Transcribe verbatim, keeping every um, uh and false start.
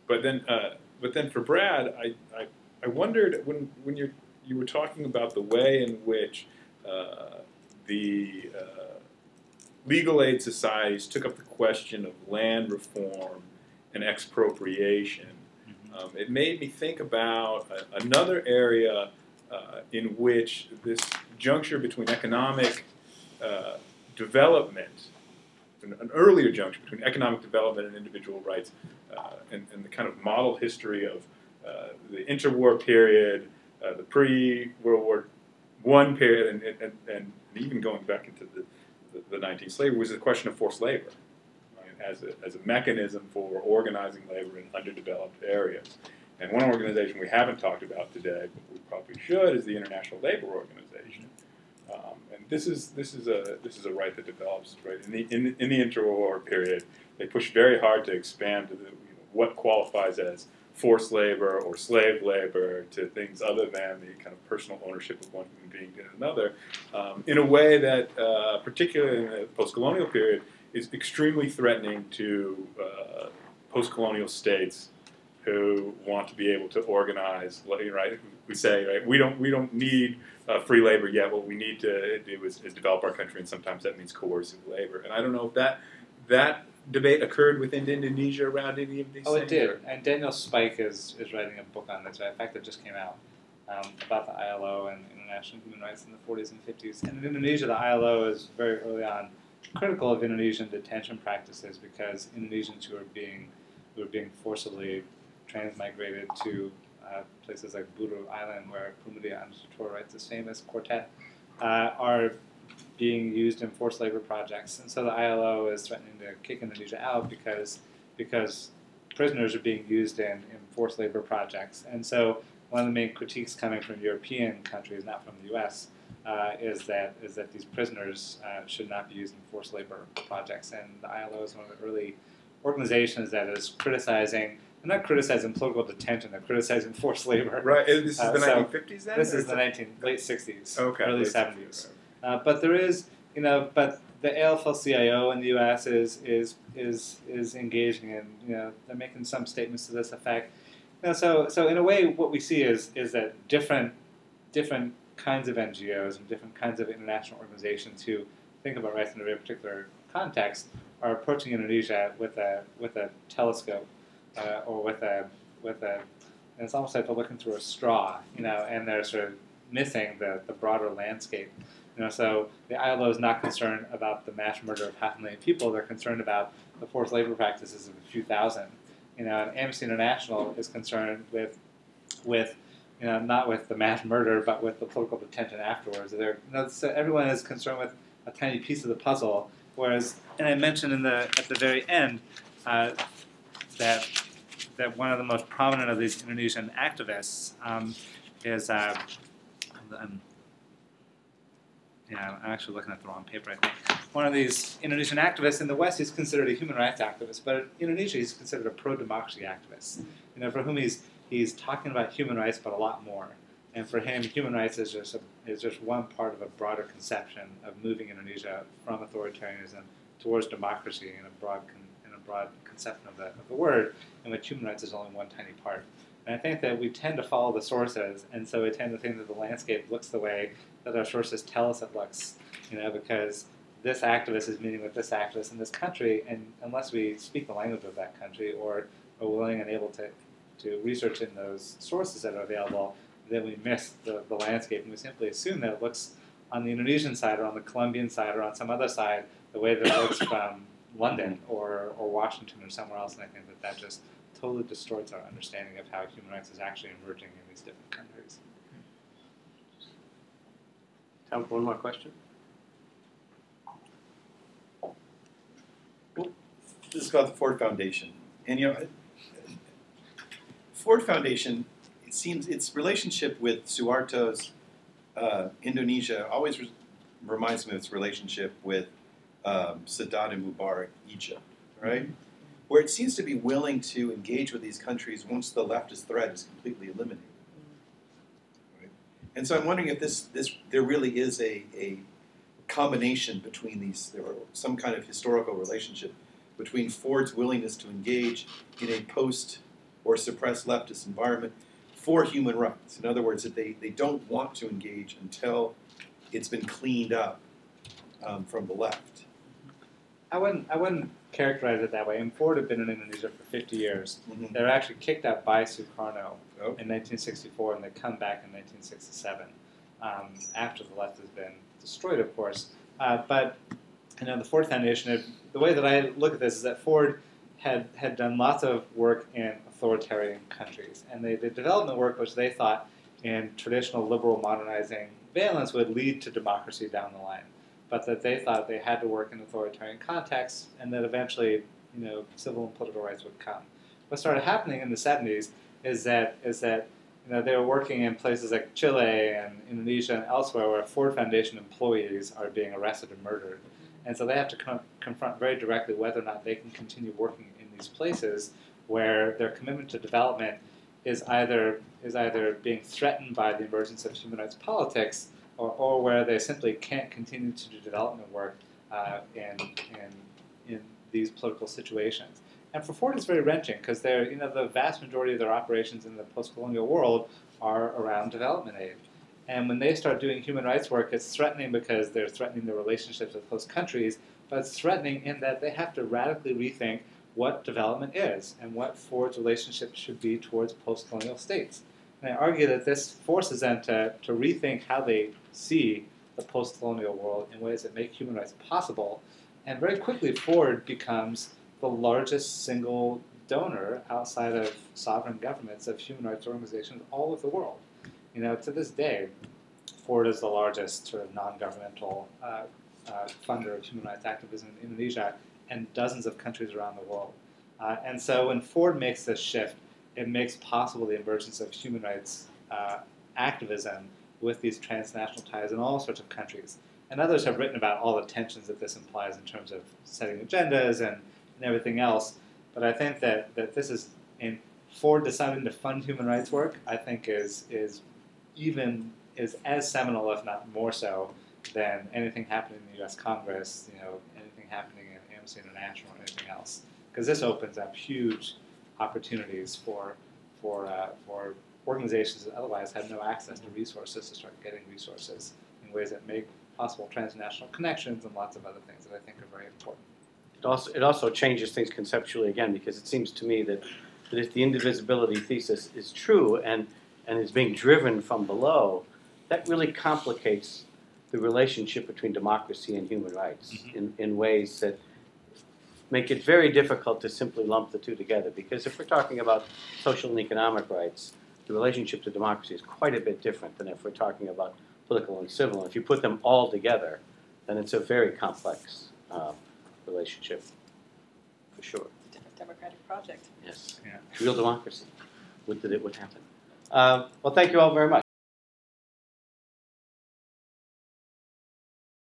but then, uh, but then for Brad, I, I, I wondered when when you you were talking about the way in which uh, the uh, legal aid societies took up the question of land reform and expropriation. Mm-hmm. Um, it made me think about a, another area uh, in which this juncture between economic uh, development, an, an earlier juncture between economic development and individual rights, uh, and, and the kind of model history of uh, the interwar period, uh, the pre-World War One period, and, and, and even going back into the, the, the nineteenth slavery, was the question of forced labor, right, as, a, as a mechanism for organizing labor in underdeveloped areas. And one organization we haven't talked about today, but we probably should, is the International Labor Organization. Um, and this is this is a this is a right that develops right in the in, in the interwar period. They push very hard to expand to the, you know, what qualifies as forced labor or slave labor to things other than the kind of personal ownership of one human being to another, um, in a way that, uh, particularly in the post-colonial period, is extremely threatening to uh, post-colonial states who want to be able to organize. Right, we say, right, we don't we don't need uh, free labor yet. What we need to do is, is develop our country, and sometimes that means coercive labor. And I don't know if that that debate occurred within Indonesia around any of these Oh, it things? did. Or? And Daniel Spike is, is writing a book on this. In fact, it just came out um, about the I L O and international human rights in the forties and fifties. And in Indonesia, the I L O is very early on critical of Indonesian detention practices because Indonesians who are being who are being forcibly transmigrated to uh, places like Buru Island, where Pemuda Anunciatura writes this famous quartet, uh, are being used in forced labor projects. And so the I L O is threatening to kick Indonesia out because because prisoners are being used in, in forced labor projects. And so one of the main critiques coming from European countries, not from the U S, uh, is that is that these prisoners uh, should not be used in forced labor projects. And the I L O is one of the early organizations that is criticizing, they're not criticizing political detention, they're criticizing forced labor. Right, this is Uh, the so nineteen fifties then? This or is the nineteen, late sixties, Okay, early late seventies. sixties, Uh, but there is, you know, but the A L F C I O in the U S is is is is engaging in, you know, they're making some statements to this effect. You know, so so in a way, what we see is is that different different kinds of N G Os and different kinds of international organizations who think about rights in a very particular context are approaching Indonesia with a with a telescope uh, or with a with a, and it's almost like they're looking through a straw, you know, and they're sort of missing the, the broader landscape. You know, so the I L O is not concerned about the mass murder of half a million people. They're concerned about the forced labor practices of a few thousand. You know, and Amnesty International is concerned with, with, you know, not with the mass murder, but with the political detention afterwards. They're, you know, so everyone is concerned with a tiny piece of the puzzle. Whereas, and I mentioned in the at the very end uh, that that one of the most prominent of these Indonesian activists um, is. Uh, I'm, Yeah, I'm actually looking at the wrong paper, I think. One of these Indonesian activists in the West, he's considered a human rights activist, but in Indonesia, he's considered a pro-democracy activist. You know, for whom he's he's talking about human rights, but a lot more. And for him, human rights is just a, is just one part of a broader conception of moving Indonesia from authoritarianism towards democracy in a broad con, in a broad conception of the of the word, in which human rights is only one tiny part. And I think that we tend to follow the sources, and so we tend to think that the landscape looks the way that our sources tell us it looks, you know, because this activist is meeting with this activist in this country, and unless we speak the language of that country or are willing and able to, to research in those sources that are available, then we miss the, the landscape, and we simply assume that it looks on the Indonesian side or on the Colombian side or on some other side the way that it looks from London or, or Washington or somewhere else, and I think that that just totally distorts our understanding of how human rights is actually emerging in these different countries. Time for one more question. Well, this is about the Ford Foundation, and you know, Ford Foundation. It seems its relationship with Suharto's uh, Indonesia always re- reminds me of its relationship with um, Sadat and Mubarak, Egypt, right? Mm-hmm. Where it seems to be willing to engage with these countries once the leftist threat is completely eliminated. Right? And so I'm wondering if this, this there really is a, a combination between these, there are some kind of historical relationship between Ford's willingness to engage in a post or suppressed leftist environment for human rights. In other words, that they, they don't want to engage until it's been cleaned up um, from the left. I wouldn't I wouldn't characterize it that way. And Ford had been in Indonesia for fifty years. Mhm. They were actually kicked out by Sukarno Oh. in nineteen sixty-four, and they come back in nineteen sixty-seven, um, after the left has been destroyed, of course. Uh, but you know, the Ford Foundation, it, the way that I look at this is that Ford had had done lots of work in authoritarian countries, and they did development work which they thought in traditional liberal modernizing valence would lead to democracy down the line, but that they thought they had to work in authoritarian contexts, and that eventually, you know, civil and political rights would come. What started happening in the seventies is that is that you know they were working in places like Chile and Indonesia and elsewhere where Ford Foundation employees are being arrested and murdered, and so they have to con- confront very directly whether or not they can continue working in these places where their commitment to development is either is either being threatened by the emergence of human rights politics, or, or where they simply can't continue to do development work uh, in, in in these political situations. And for Ford, it's very wrenching because they're you know the vast majority of their operations in the post-colonial world are around development aid. And when they start doing human rights work, it's threatening because they're threatening the relationships with host countries, but it's threatening in that they have to radically rethink what development is and what Ford's relationship should be towards post-colonial states. And I argue that this forces them to, to rethink how they see the post-colonial world in ways that make human rights possible. And very quickly, Ford becomes the largest single donor outside of sovereign governments of human rights organizations all over the world. You know, to this day, Ford is the largest sort of non-governmental uh, uh, funder of human rights activism in Indonesia and dozens of countries around the world. Uh, and so when Ford makes this shift, it makes possible the emergence of human rights uh, activism with these transnational ties in all sorts of countries. And others have written about all the tensions that this implies in terms of setting agendas and, and everything else. But I think that, that this is, in Ford deciding to fund human rights work, I think is is even is as seminal, if not more so, than anything happening in the U S Congress, you know, anything happening in Amnesty International or anything else. Because this opens up huge opportunities for for uh, for organizations that otherwise have no access to resources to start getting resources in ways that make possible transnational connections and lots of other things that I think are very important. It also, it also changes things conceptually again, because it seems to me that, that if the indivisibility thesis is true and, and is being driven from below, that really complicates the relationship between democracy and human rights mm-hmm. in, in ways that make it very difficult to simply lump the two together. Because if we're talking about social and economic rights, the relationship to democracy is quite a bit different than if we're talking about political and civil. And if you put them all together, then it's a very complex uh, relationship, for sure. Different democratic project. Yes. Yeah. Real democracy. Would that it would happen. Uh, well, thank you all very much.